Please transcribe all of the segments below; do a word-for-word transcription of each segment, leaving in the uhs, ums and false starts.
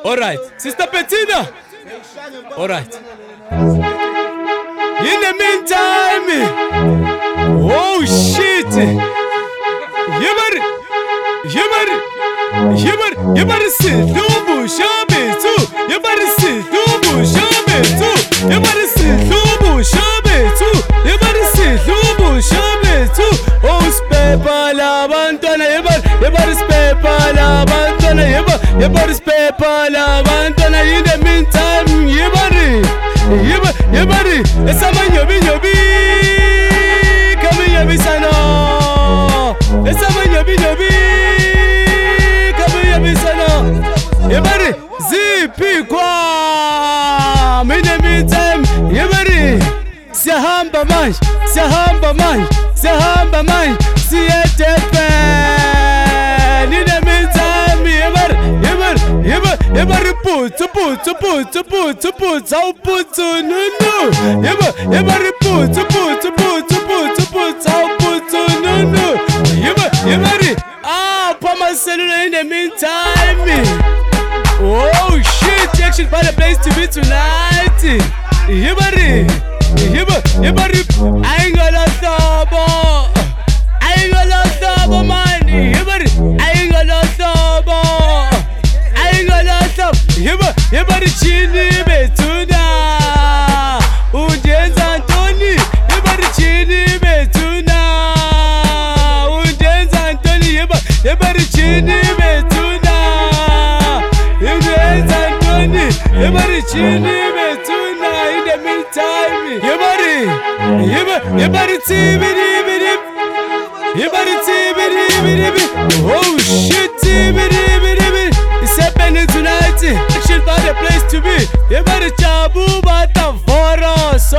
All right, Sister Bettina. All right. In the meantime, oh shit. Yemar, yemar, yemar, yemar si lubu shabe tu. Yemar si lubu shabe tu. Yemar si lubu shabe tu. Yemar si lubu shabe tu. Oh spepa la bantana yemar, yemar spepa la bantana yemar, yemar spepa la bantana. In the meantime, yemar, yemar, yemar, esama nyobi nyobi, kami nyobi sana. Esama nyobi nyobi, kami nyobi sana. Yemar, zipi kwa. In the meantime, yemar, siyahamba manje, siyahamba manje, siyahamba manje, siyetepe. In the meantime, yemar, yemar, yemar, yemar, putsu, putsu, putsu, putsu, putsu, au putsu, nunu. Yemar, yemar, putsu, putsu, putsu, putsu, putsu, au putsu, nunu. Yemar, yemar, ah, Pama cellular. In the meantime, oh shit, action by the place to be tonight. Yemar, yemar, yemar, I ain't gonna stop. I ain't gonna stop, man. Yemar, I ain't gonna stop. I ain't gonna stop. Yemar, yemar, chini betuna. Unjenza Antoni. Yemar, chini betuna. Unjenza Antoni. Yemar, yemar, chini betuna. Unjenza Antoni. Yemar, chini betuna. In the meantime, yemar, yemar, yemar, tibidi bidi. Yemar, tibidi bidi. Oh shit, tibidi bidi. It's happening tonight. Action for the place to be. Yemar, chabu bata for us.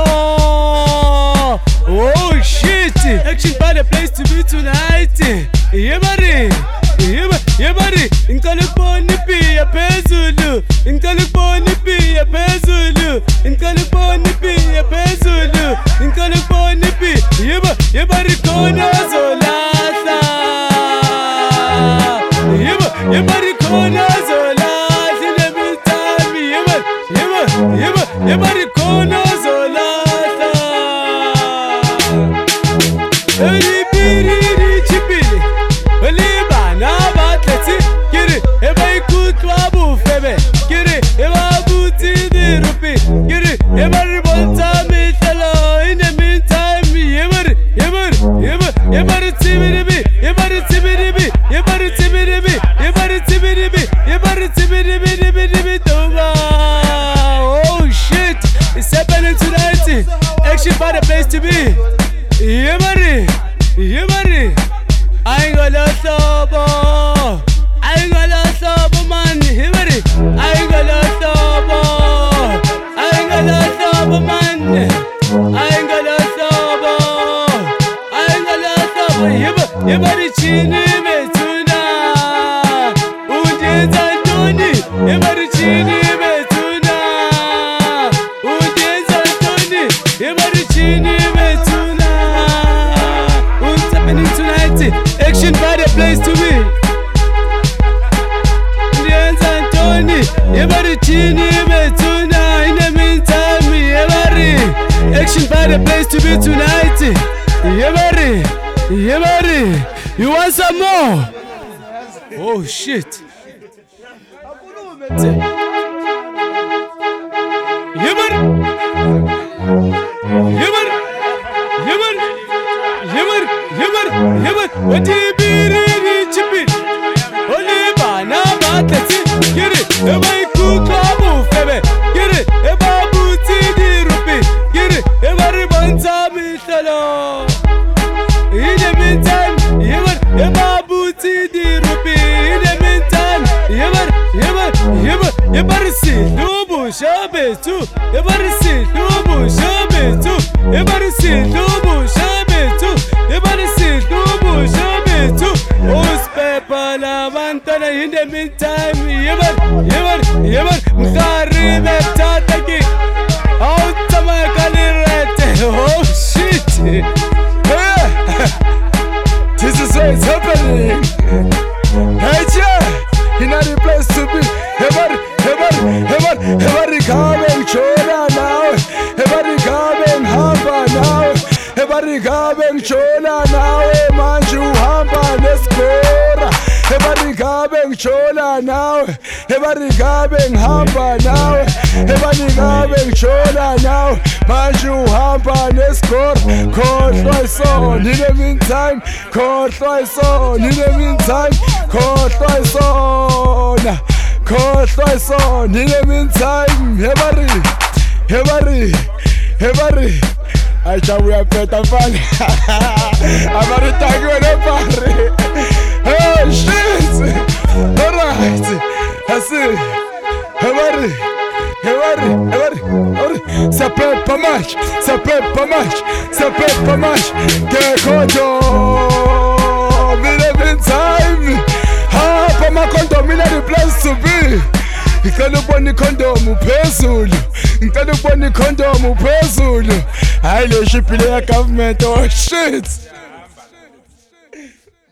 Oh shit, action for the place to be tonight. Yemar, yemar, yemar. Inkaliponi pia pezulu. Inkaliponi pia pezulu. Inkaliponi pia pezulu. Inkaliponi pia. Yemar, yemar, kona zolata. Yemar, yemar, kona zolata. In the meantime, yemar, yemar, yemar, yemar, kona zolata. Eri biri chipili, oli bana batleti, kiri eba ikutwa bufebe, kiri eba buti dirupi, kiri eba ribonta mitalo. In the meantime, yemar, yemar, yemar, yemar tibiribi, yemar tibiribi, yemar tibiribi, yemar tibiribi, yemar tibiribi, tibiribi tova. Oh shit, it's happening tonight. Action by the place to be. Yemar, yemar, I ain't gonna stop. I ain't gonna stop, man. Yemar, I ain't gonna stop. I ain't gonna stop, man. I ain't gonna stop. I ain't gonna stop. Yemar, yemar, chini betuna. Unjenza Antoni. Yemar, chini betuna. Unjenza Antoni. Yemar, chini betuna. What's happening tonight? Action by the place to be. Unjenza Antoni. Yemar, chini betuna. In the meantime, yemar, action by the place to be tonight. Yemar, yemar, you want some more? Oh shit. Yemar, yemar, yemar, yemar, yemar, yemar. What do you biri chipi? Oli bana batleti, kiri eba ikutwa bufebe, kiri eba buti dirupi, kiri eba ribonta mitalo. In the meantime, yemar, eba buti dirupi. In the meantime, yemar, yemar, yemar, yemar si lubu shabe tu. Yemar si lubu shabe tu. Yemar si lubu shabe tu. Yemar si lubu shabe tu. Uspepa la bantana. In the meantime, yemar, yemar, yemar, mkhari metataki. Autama kalirete. Oh shit. This is what is happening. Hey, yeah, in any place to be. Yemar, yemar. ngichola nawe ebari ngabe ngihamba nawe ebani ngabe ngichola nawe manje uhamba nescore khohlwa isona in the meantime khohlwa isona in the meantime khohlwa isona khohlwa isona in the meantime ebari ebari ebari acha uyapeta mfana abari takiwe nebari oh shit alright asi ebari ebari ebari ebari ça peut pas marcher ça peut pas marcher ça peut pas marcher que condom in the meantime hapa makondom in the place to be ngicela ubona ikhondomu phezulu ngicela ubona ikhondomu phezulu hayi le ship le ya government oh shit